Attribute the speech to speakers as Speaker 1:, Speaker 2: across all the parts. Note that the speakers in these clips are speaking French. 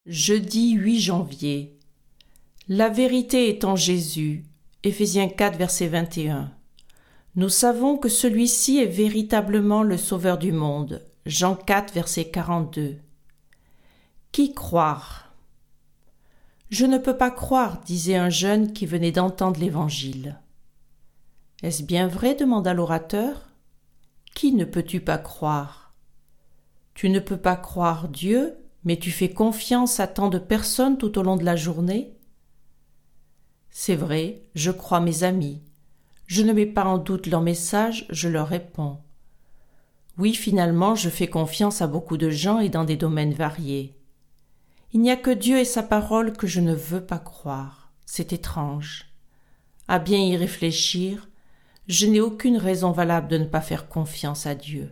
Speaker 1: Jeudi 8 janvier. La vérité est en Jésus. Éphésiens 4, verset 21. Nous savons que celui-ci est véritablement le Sauveur du monde. Jean 4, verset 42. Qui croire ? Je ne peux pas croire, disait un jeune qui venait d'entendre l'Évangile. Est-ce bien vrai ? Demanda l'orateur. Qui ne peux-tu pas croire ? Tu ne peux pas croire Dieu, mais tu fais confiance à tant de personnes tout au long de la journée ? C'est vrai, je crois mes amis. Je ne mets pas en doute leurs messages, je leur réponds. Oui, finalement, je fais confiance à beaucoup de gens et dans des domaines variés. Il n'y a que Dieu et sa parole que je ne veux pas croire. C'est étrange. À bien y réfléchir, je n'ai aucune raison valable de ne pas faire confiance à Dieu.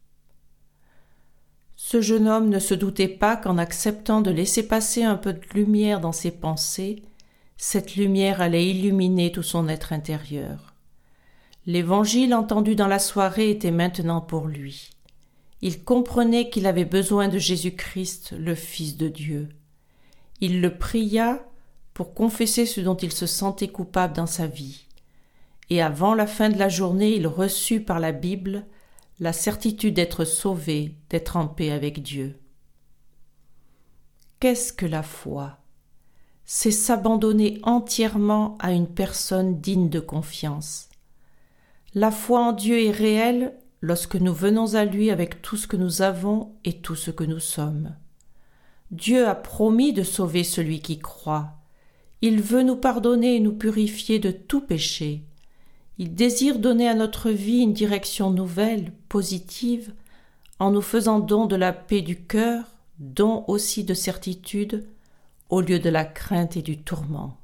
Speaker 1: Ce jeune homme ne se doutait pas qu'en acceptant de laisser passer un peu de lumière dans ses pensées, cette lumière allait illuminer tout son être intérieur. L'évangile entendu dans la soirée était maintenant pour lui. Il comprenait qu'il avait besoin de Jésus-Christ, le Fils de Dieu. Il le pria pour confesser ce dont il se sentait coupable dans sa vie. Et avant la fin de la journée, il reçut par la Bible la certitude d'être sauvé, d'être en paix avec Dieu. Qu'est-ce que la foi ? C'est s'abandonner entièrement à une personne digne de confiance. La foi en Dieu est réelle lorsque nous venons à lui avec tout ce que nous avons et tout ce que nous sommes. Dieu a promis de sauver celui qui croit. Il veut nous pardonner et nous purifier de tout péché. Il désire donner à notre vie une direction nouvelle, positive, en nous faisant don de la paix du cœur, don aussi de certitude, au lieu de la crainte et du tourment.